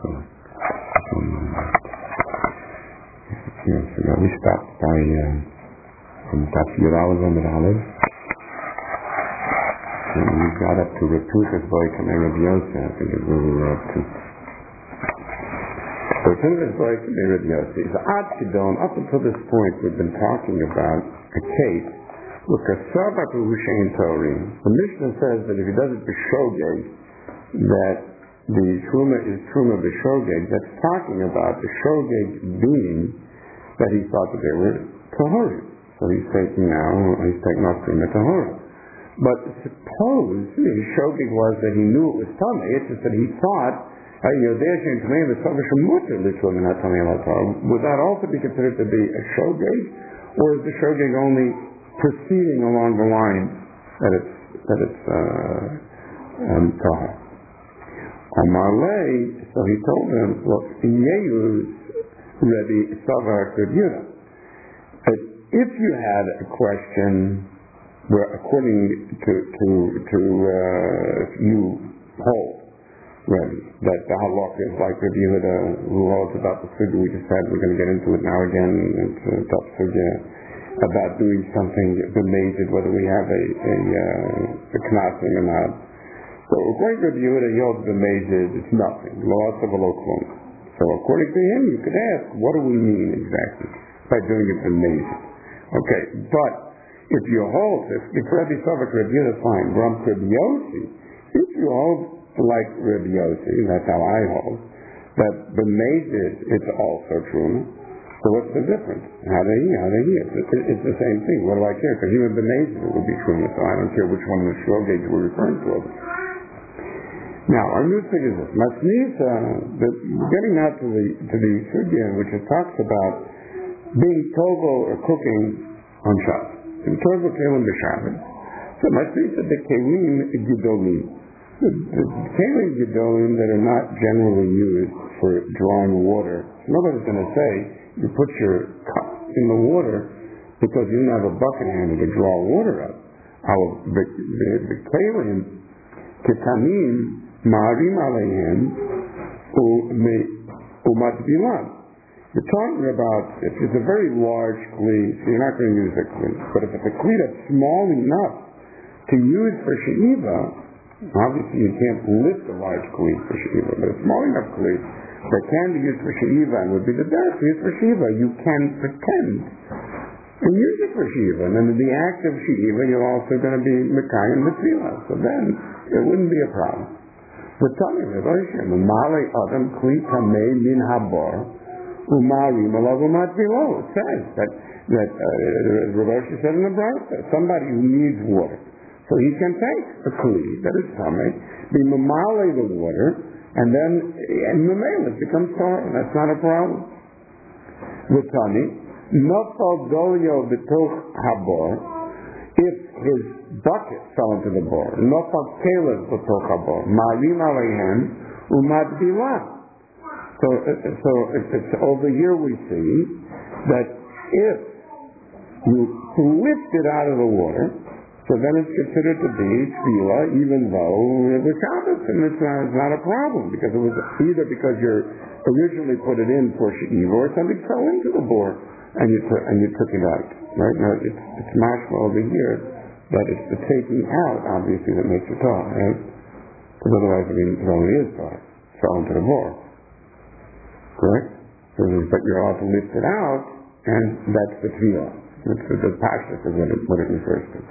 Yes, we stopped by from Tafsir Amid Aleph, and we got up to Retukas Boy Kamei Yosef. I think is where we were up to. Retukas Boy Kamei Yosef. The Ad Kidon, up until this point, we've been talking about a case. Look, a Sabat Hushain Torim. The Mishnah says that if he does it b'shogeg, that the Truma is Truma b'shogeg. That's talking about the shogeg being that he thought that they were Tahori. So he's taking off Truma Tahori. But suppose the shogeg was that he knew it was Tameh, it's just that he thought, would that also be considered to be a shogeg? Or is the shogeg only proceeding along the line that it's Tahor? Amalei, so he told him, look, Yehu's Rebbe Savar Yehuda. But if you had a question where, according to you hold, Rebbe, that the halakha is like Rebbe Yehuda, who holds about the sugya we just had, we're going to get into it now again, it's a tough sugya, about doing something b'mezid, whether we have a knasing or not. So according to Rebbe Yehuda, he holds b'mezid, it's nothing. Lo asav lo klum. So according to him, you could ask, what do we mean exactly by doing it b'mezid? Okay, but if you hold, if Rebbe Savak Rebbe Yehuda, fine. Ram Rebbe Yossi, if you hold like Rebbe Yossi, that's how I hold, that b'mezid, it's also true. So what's the difference? How they hear? It's the same thing. What do I care? Because even b'mezid it would be true. So I don't care which one of the shogeg we're referring to. Now, our new thing is this. Masnisa, getting out to the sugya, which it talks about being tovo or cooking on Shabbos. And tovo kelim b'Shabbos. So Masnisa the kelim gidolim. The kelim gidolim that are not generally used for drawing water. Nobody's going to say you put your cup in the water because you didn't have a bucket handle to draw water up. The kelim ketanim Ma'arim aleihem umatbilan. You're talking about if it's a very large kli, so you're not going to use a kli. But if it's a kli that's small enough to use for she'iva, obviously you can't lift a large kli for she'iva, but a small enough kli that can be used for she'iva and would be the best used for she'iva, you can pretend and use it for she'iva. And then in the act of she'iva, you're also going to be mekayim mitzilah. So then it wouldn't be a problem. But tell me, Umale Adam Kli Tamei Min Habar Umari Malagumat below. It says that Rav said in the Brisa, somebody who needs water. So he can take a Kli, that is Tamei, be Mamale the water, and then Mamele becomes tar. That's not a problem. With Tani, Nafal Dolio B'toch Habar, if his bucket fell into the bore, nofal kelev b'toch habor, ma'arim aleihem umadbilah. So it's over here we see that if you lift it out of the water, so then it's considered to be tefillah, even though it was Shabbos, and it's not a problem because it was either because you originally put it in for she'iva or something fell into the bore and you took it out. Right now, it's mashma over here that it's the taking out, obviously, that makes it tar, right? Because otherwise, it only is tar. It fell into the bore. Correct? But you're allowed to lift it out, and that's the tefillah. The pashtus is what it refers to.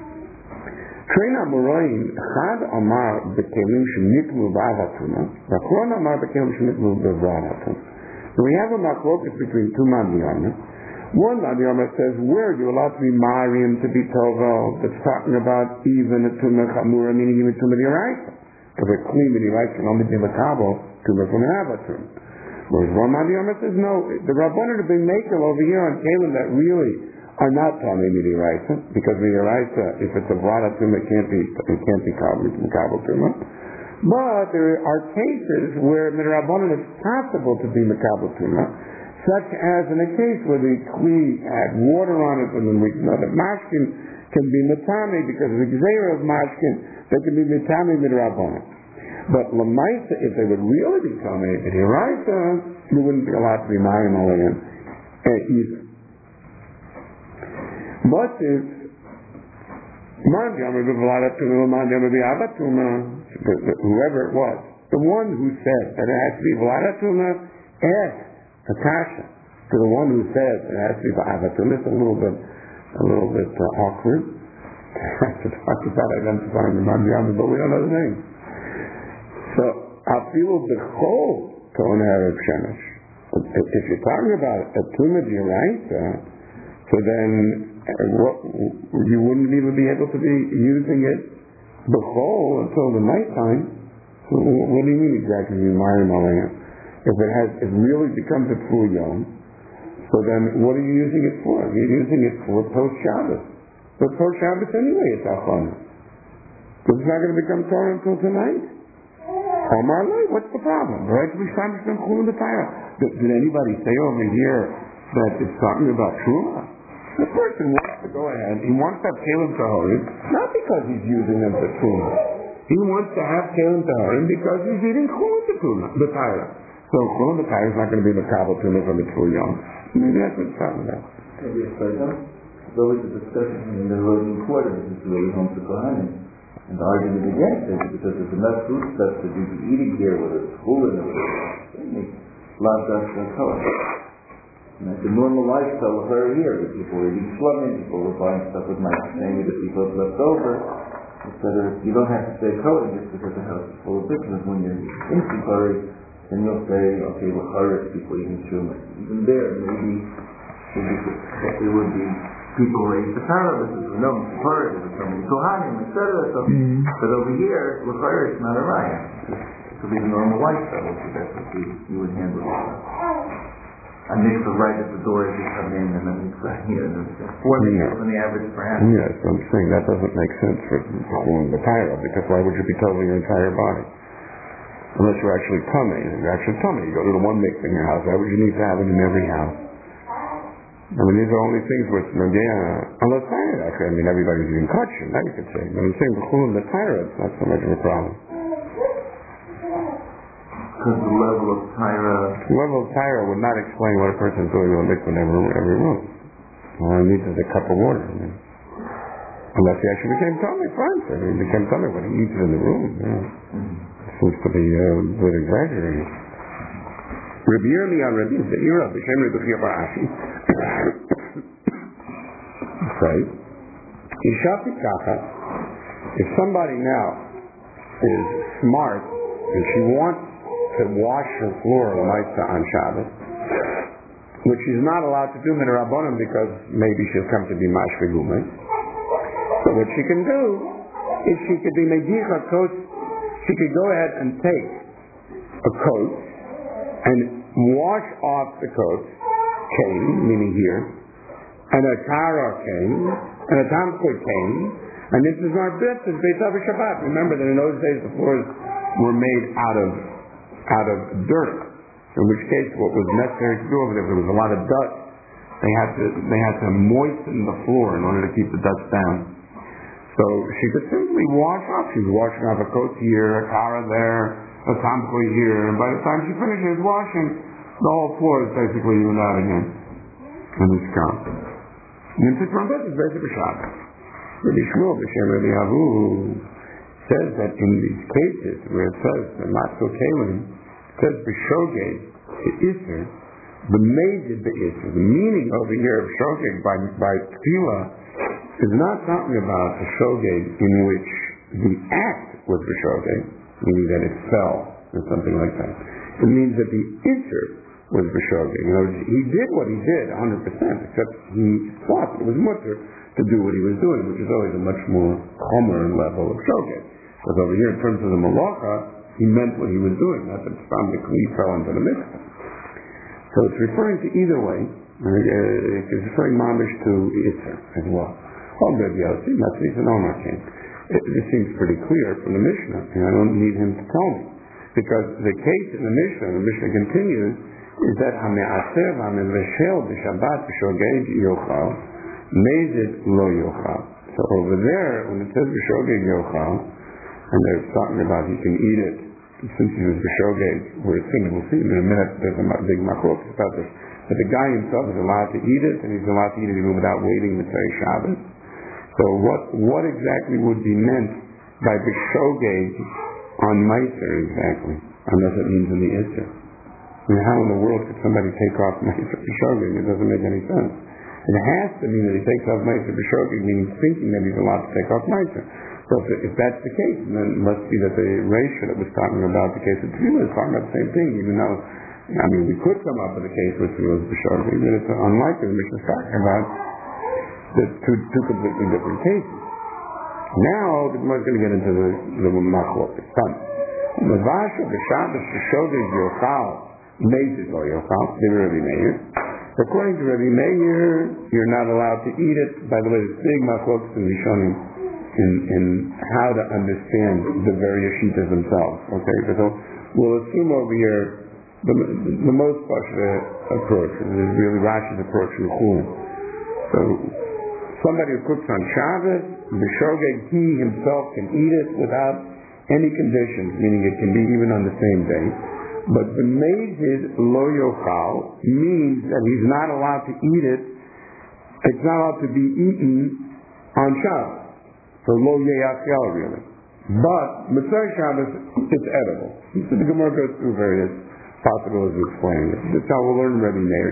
Trena Moroim, Chad Amar B'kelim Shemitlu B'avatuna, V'chron Amar B'kelim Shemitlu B'avatuna. So we have a machlokus between two mandiyamah. One Madhyama says, where are you allowed to be Mariam to be Tovel? That's talking about even a Tumah Chamura, meaning even Tumah D'Oraisa. Because a Kli D'Oraisa can only be Makabel, Tumah from an Avatum. Whereas one Madhyama says, no, the Rabbanan have been making over here on Kalim that really are not Tumah D'Oraisa, because D'Oraisa, if it's a Vrata Tumah, it can't be Makabel Tumah. But there are cases where the Rabbanan it's possible to be Makabel Tumah, such as in a case where the kli had water on it, and then we know that mashkin can be metame because of the gzeira of mashkin, that can be metame midrabanan. But Lamaisa, if they would really become a B'diraisa, you wouldn't be allowed to be Mayim Alayim either. But if whoever it was, the one who said that it has to be Vladatuma, asked Natasha to the one who said it has to be Vladatuma. It's a little bit awkward. I have to talk about identifying the Mandiyama, but we don't know the name. So, Afilu B'chol Ton Erev Shemesh. If you're talking about a Tuma D'Oraisa, so then you wouldn't even be able to be using it B'chol until the nighttime. So what do you mean exactly, Mayim Alayim? If it really becomes a full Yom, so then what are you using it for? You're using it for post-Shabbos. But post-Shabbos anyway, it's Achana. Because it's not going to become Torah until tonight. Omar Lei, what's the problem? Right? Did anybody say over here that it's talking about Truma? The person wants to go ahead, he wants to have Kalim Tahorim, not because he's using them for Truma. He wants to have Kalim Tahorim because he's eating Chulam the Torah. So Chulam the Torah is not going to be the Kabbalah Truma from the True Yom. Maybe that's what it's talking about. There's always a discussion in the Rogan quarters, it's really home to Kohanim. And the argument against it is because there's enough food stuff that you'd be eating here, whether it's Chulam or whatever, Lav Dafka Kohen. And that's a normal lifestyle of her here. The people were eating shlamim, people were buying stuff with my name that people have left over. Etc. You don't have to say Kohen just because the house is full of business. When you're in Sikari, then you'll say, okay, well, Haris people eating shuma. Even there, maybe there would be people who ate the Torah, this is no Sikari, this is something Kohanim, etc. But over here, with Haris, not a raya. It could be the normal lifestyle, which that's what you would handle it. I mix the right at the door as you come in, and then it's right here. There's 4 people in the average per hour. Yes, I'm saying that doesn't make sense for the Torah, because why would you be totaling your entire body? Unless you're actually tummy. If you're actually tummy, you go to the one mikveh in your house. Why would you need to have it in every house? I mean, these are only things with unless I mean, everybody's eating kosher, that you could say. But I'm saying the Torah, it's not so much of a problem. Because the level of Tyra would not explain what a person's doing in a mikvah in every room. All he needs is a cup of water. Unless he actually became tummy, fine. If he became tummy, but he eats it in the room. Seems to be a bit exaggerated. Rabbi Yirmi on Rabbi Zeira, B'Shem Rabbi Chia Bar Ashi. Right? Ishapi Kacha, if somebody now is smart and she wants to wash her floor on Shabbos, which she's not allowed to do Midrabanan because maybe she'll come to be Mashvigumah. So what she can do is she could be Medicha coat. She could go ahead and take a coat and wash off the coat, cane, meaning here, and a Tara cane, and a Tamkut cane, and this is our bit, this is Beit Shabbat. Remember that in those days the floors were made out of dirt, in which case what was necessary to do over there, if there was a lot of dust, they had to moisten the floor in order to keep the dust down. So she could simply wash off. She's washing off a coat here, a Tara there, a Tamkoi here, and by the time she finishes washing, the whole floor is basically even out again. And it's gone. And the trumpet is basically Shabbos. Rabbi Shmuel, B'Shem Rabbi Avu, says that in these cases where it says the Matzo Kalim, it says B'Shogeg, the Isser, the Mejid the Isser, the meaning over here of Shogeg by Tefillah is not talking about a Shogeg in which the act was B'Shogeg, meaning that it fell or something like that. It means that the Isser was B'Shogeg. You know, he did what he did 100%, except he thought it was mutter to do what he was doing, which is always a much more chomer level of Shogeg. Because over here, in terms of the Malacha, he meant what he was doing, not that the Kli fell into the mikvah. So it's referring to either way. It's referring mamish to Isser as well. Oh, Rabbi Yossi, Matzis and Omar came. This seems pretty clear from the Mishnah, and I don't need him to tell me. Because the case in the Mishnah continues, is that Hame'aser Hameveshel b'Shabbat b'Shogeg yochal, Mezid lo yochal. So over there, when it says b'Shogeg yochal, and they're talking about he can eat it since he was b'shogeg, we're assuming, we'll see in a minute, there's a big machlok about this, but the guy himself is allowed to eat it, and he's allowed to eat it even without waiting Mitzvah Shabbos. So what exactly would be meant by b'shogeg on Meiser exactly, unless it means in the Isser? I mean, how in the world could somebody take off Meiser b'shogeg? It doesn't make any sense. It has to mean that he takes off Meiser b'shogeg, meaning thinking that he's allowed to take off Meiser. So if that's the case, then it must be that the ratio that was talking about the case of Tefillah is talking about the same thing, even though, I mean, we could come up with a case where Tefillah is b'shogeg, but it's unlikely the Mishnah is talking about the two completely different cases. Now, the Gemara is going to get into the machlok. It's done. Mavasha b'Shabbos b'shogeg yochal, mezid lo yochal, the Rabbi Meir. According to Rabbi Meir, you're not allowed to eat it. By the way, there's big machlok in Rishonim in how to understand the various shittas themselves. Okay, so we'll assume over here the most approach is really Rashi's approach in Chulin. So somebody who cooks on Shabbos, b'shogeg, he himself can eat it without any conditions, meaning it can be even on the same day. But the mezid lo yochal means that he's not allowed to eat it. It's not allowed to be eaten on Shabbos. So lo yeyachel really. But Mitzvah Shabbos, it's edible. So the Gemara goes through various possibilities of explaining it. That's how we'll learn Rabbi Meir.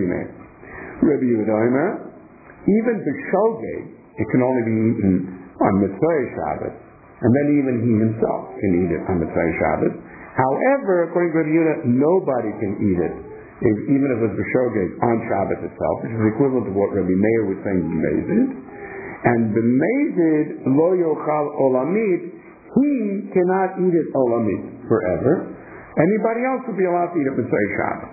Rabbi Yehuda, even the shogeg, it can only be eaten on Mitzvah Shabbos, and then even he himself can eat it on Mitzvah Shabbos. However, according to Rabbi Yehuda, nobody can eat it, even if it was the shogeg on Shabbos itself, which is equivalent to what Rabbi Meir was saying in Mezid. And the mezid lo yochal olamit, he cannot eat it olamit forever. Anybody else would be allowed to eat it Mitzvah Shabbos.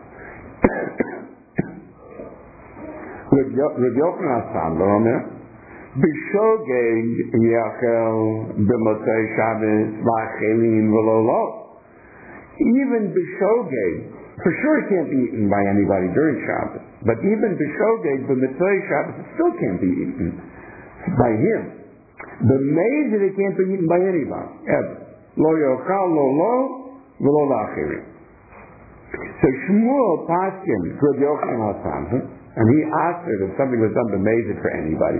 Rabbi Yochanan Asandler Omer, b'shogeg yachel b'Mitzvah Shabbos v'achelim v'lo lo. Even b'shogeg, for sure it can't be eaten by anybody during Shabbos, but even b'shogeg b'Mitzvah Shabbos it still can't be eaten by him. The mezid it can't be eaten by anybody ever. Lo yochal lo lo v'lo la'acherim. So Shmuel paskin Rabbi Yochanan Asandler, and he asked her if something was done to mezid for anybody.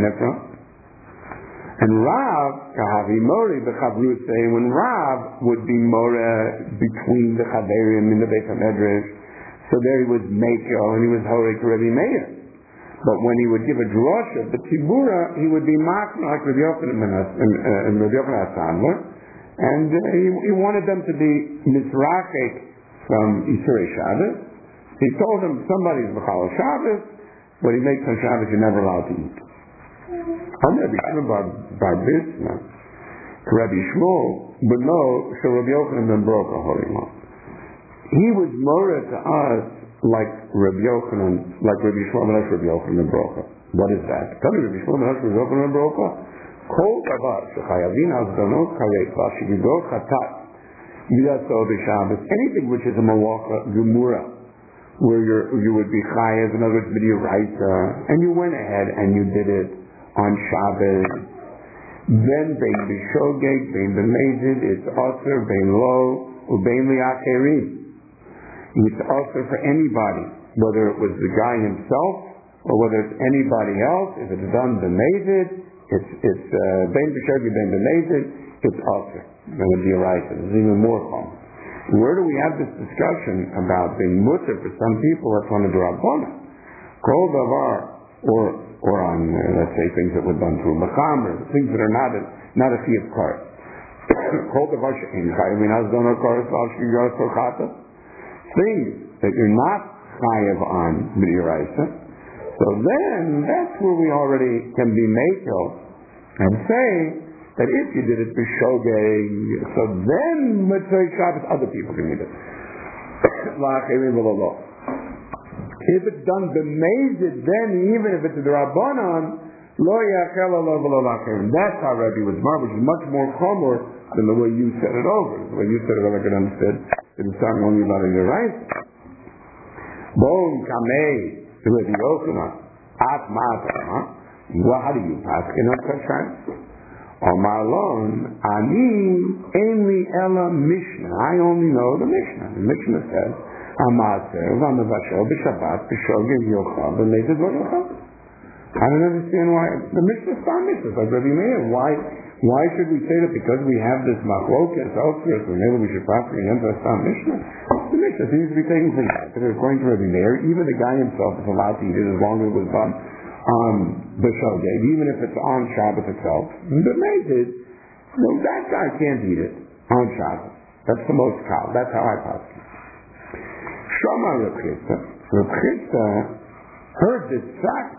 And Rav, Kahavi Mori, the Chavru saying when Rav would be Mora between the Chaverim in the Beit HaMedrash, so there he was Meiko and he was Horek to Rabbi Meir. But when he would give a drosha, the Tibura, he would be Machna like Rabbi Yochanan and Rabbi Yochanan Asandler, and he wanted them to be Mizrachik from Yisrei Shabbos. He told them somebody's B'chal Shabbos, what he makes on Shabbos you're never allowed to eat. I'm Rabbi Shmuel by this now. Rabbi Shmuel, but no, so Rabbi Yochanan ben Brocha Horima. He was more to us like Rabbi Yochanan, like Rabbi Shmuel ben Rabbi Yochanan ben Brocha. What is that? Tell me Rabbi Shmuel ben Rabbi Yochanan ben Brocha. Kol davar shechayavin hazdonot kayek v'ashigidot chatat v'yatzol b'Shabbos. Anything which is a malacha gemura, where you would be chayav, in other words, b'dioraisa, and you went ahead and you did it on Shabbos, then bein b'shogeg, bein b'mezid, it's also bein lo, ubein li'acherim. It's also for anybody, whether it was the guy himself, or whether it's anybody else. If it's done b'mezid, it's bein b'shogeg, bein b'mezid, it's also b'dioraisa. It's even more common. Where do we have this discussion about being mutter for some people that's on the Drabbana? Kol davar, or on, let's say, things that were done through Mechamer, things that are not a fee of cart. Kol davar she'en chayavin hazdonot kares v'ashkigas tochata. Things that you're not chayav on b'dioraisa. So then, that's where we already can be mekel and say that if you did it b'shogeg, so then Mitzvah Shabbos, other people can eat it. If it's done b'mezid, then even if it's a Rabbanon, lo yachel lo v'lo la'acherim. That's how Rabbi was mar, which is much more chomer than the way you said it over. The way you said it over, I could understand it was talking only about it, right? Bon kamei, Rabbi Yochanan, at ma'ata, well, how do you pass in on such times? Omalon, Ani, Ainli Ella Mishnah. I only know the Mishnah. The Mishnah says, Amaser, Vamavashel, B'Shabbat, B'Shogeg Yochal, B'Mezid Yochal. I don't understand why. The Mishnah is not Mishnah. Like Rabbi Meir, why should we say that because we have this machlokas elsewhere, so maybe we should possibly emphasize on Mishnah? The Mishnah seems to be taking for granted. According to Rabbi Meir, even the guy himself is allowed to eat it as long as it was done on B'Shogeg, even if it's on Shabbos itself. The Mezid, that guy can't eat it on Shabbos. That's the most kal. That's how I pass it. Shama Reb Chisda. Reb Chisda heard this fact.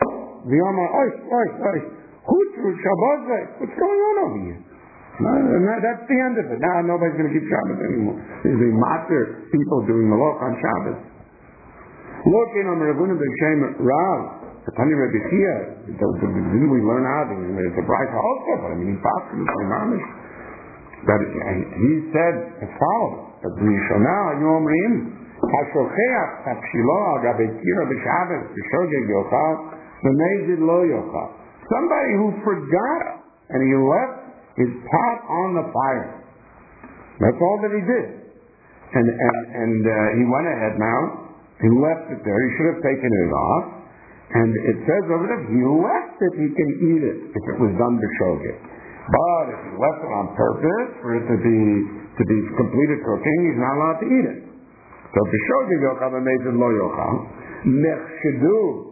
What's going on over here? That's the end of it. Now nobody's going to keep Shabbos anymore. There's the master people doing the law on Shabbos. Looking on Rabbuna B'Shem Rav, the Tani Rebbe Chia, didn't we learn how? There's a bright also, but I mean, he passed him from Amish. But he said as follows: that we shall now Yom Rim Hashocheach Takshilo Agabe Kira B'Shabbos B'Shogeg Yochal B'Mezid Lo Yochal. Somebody who forgot and he left his pot on the fire. That's all that he did. And he went ahead now. He left it there. He should have taken it off. And it says over there, he left it, he can eat it if it was done b'shogeg. But if he left it on purpose for it to be completed cooking, he's not allowed to eat it. So b'shogeg yochal b'mezid lo yochal. Nechshedu.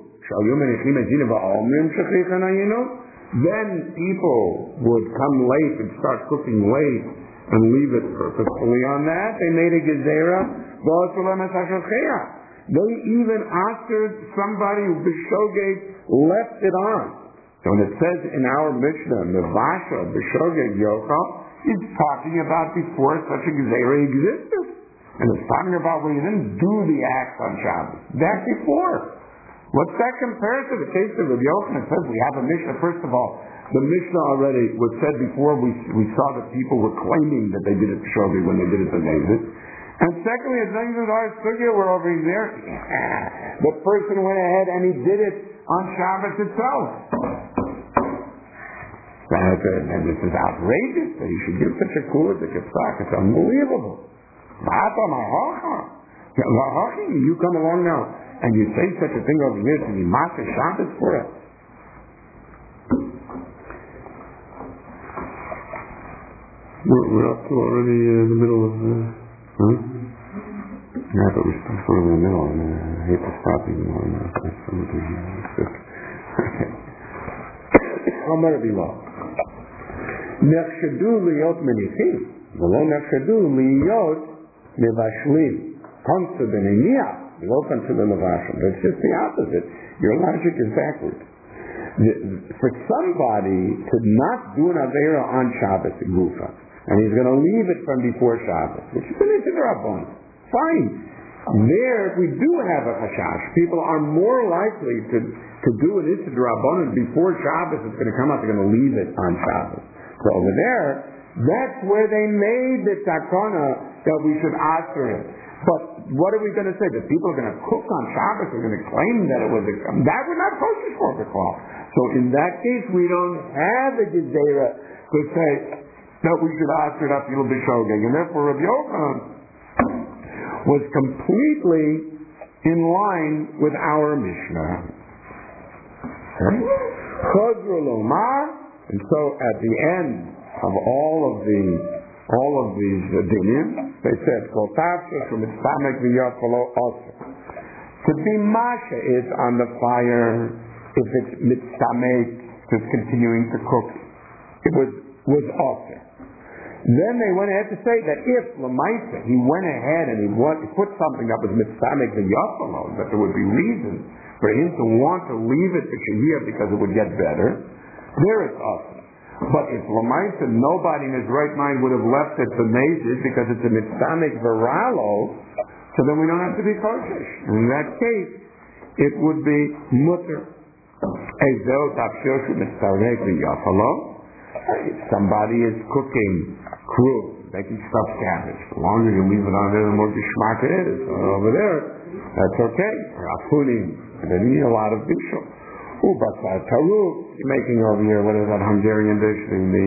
Then people would come late and start cooking late and leave it purposefully on that. They made a gezerah. They even offered somebody who b'shogeg left it on. So when it says in our Mishnah, Mevasha b'shogeg yochal, it's talking about before such a gezerah existed. And it's talking about when you didn't do the act on Shabbos. Back before. What's that compared to the case of Rabbi Yochanan? It says we have a Mishnah. First of all, the Mishnah already was said before we saw that people were claiming that they did it b'shogeg when they did it b'mezid. And secondly, as long as our sugya were over there, the person went ahead and he did it on Shabbos itself. And this is outrageous that he should give such a kula to Kitzak. It's unbelievable. You come along now and you say such a thing over here to be Master Shabbos for us. We're up to already the middle of yeah, but we're still sort of in the middle, and I hate to stop even more now. How might it be long? Nechshedu liyot menichim, v'lo nechshedu liyot mevashlim. Consider beneniach. It's just the opposite. Your logic is backwards. For somebody to not do an Aveira on Shabbos in Gufa, and he's going to leave it from before Shabbos, which is an Issur, fine. There, if we do have a Chashash, people are more likely to do an Issur before Shabbos. It's going to come out, they're going to leave it on Shabbos. So over there, that's where they made the takana that we should ask for it. But what are we going to say? That people are going to cook on Shabbos, are going to claim that it was that would not kosher for the cloth. So in that case, we don't have a gezerah to say that we should ask it up Yom b'shogeg. And therefore Rabbi Yochanan was completely in line with our Mishnah. Chazru lomar, and so at the end of all of these dinim, they said, to be masha is on the fire if it's mitzamek, just continuing to cook. It was also. Then they went ahead to say that if Lamaisa, he went ahead and he put something that was mitzamek v'yafalo, that there would be reason for him to want to leave it to shehiyah because it would get better, there it's also. But if Lamaisa, nobody in his right mind would have left it for Mezid because it's a mitzamek viralo, so then we don't have to be kosher. In that case, it would be mutter. If somebody is cooking crude, making stuffed cabbage, the longer you leave it on there, the more geschmack it is. Over there, that's okay. Or afunim, and then you need a lot of bishul. Basar Taruf, you're making over here, what is that Hungarian dish?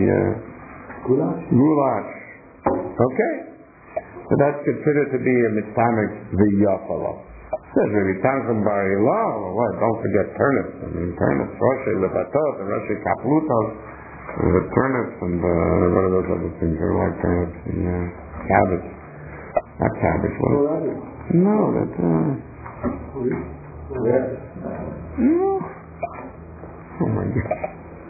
Goulash. Okay? So that's considered to be a mitzvah v'yafala. Says Rabbi Tanchum Bar Hillel, what? Don't forget turnips. I mean, turnips, Roshi Levatot, and Roshi Kaplutos. The turnips and what are those other things? They're like turnips and cabbage. Not cabbage, what? No, that's no. Oh my God.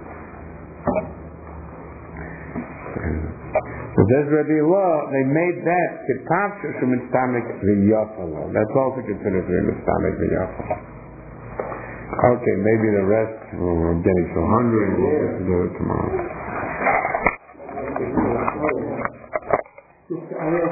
So there's Rabbi Law, they made that Ketavsha Shemitztamik V'yafala. That's also considered to be Mitztamik V'yafala. Okay, maybe the rest, we're getting so hungry, we'll get to do it tomorrow.